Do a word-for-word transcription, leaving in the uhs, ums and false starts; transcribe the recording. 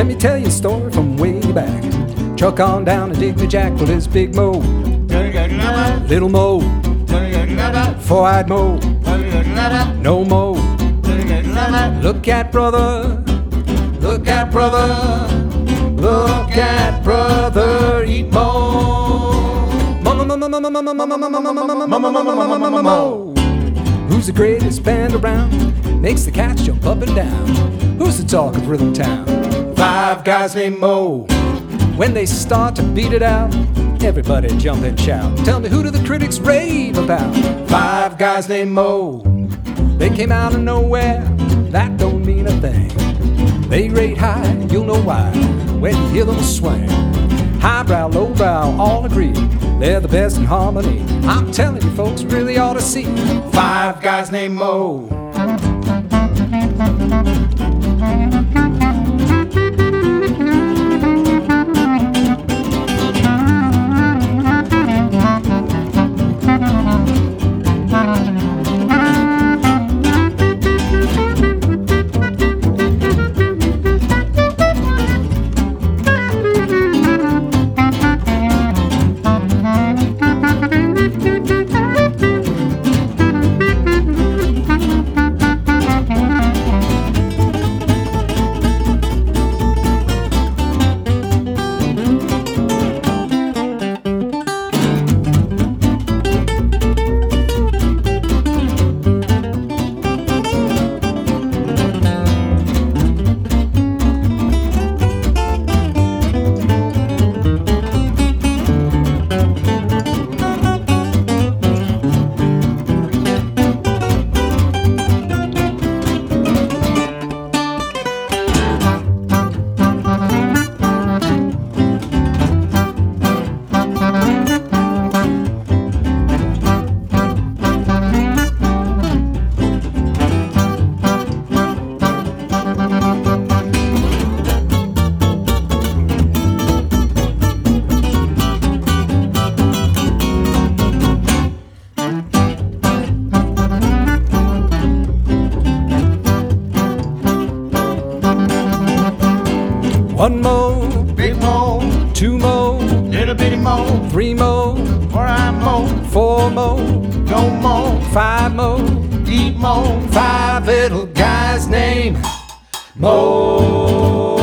Let me tell you a story from way back. Truck on down to Dig Me Jack with his big Mo, Little Mo, four-eyed Mo, no Mo. Look at brother, look at brother, look at brother eat Mo. Mo, mo, mo, mo, mo, mo, mo, mo, mo, mo, mo, mo. Who's the greatest band around? Makes the cats jump up and down. Who's the talk of Rhythm Town? Five guys named Mo. When they start to beat it out, everybody jump and shout. Tell me, who do the critics rave about? Five guys named Mo. They came out of nowhere, that don't mean a thing. They rate high, you'll know why when you hear them swing. Highbrow, lowbrow, all agree they're the best in harmony. I'm telling you folks, really ought to see Five guys named Mo. One Mo, Big Mo, two Mo, little bitty Mo, three Mo, four-eyed Mo, four Mo, no Mo, five Mo, deep Mo, five little guys named Mo.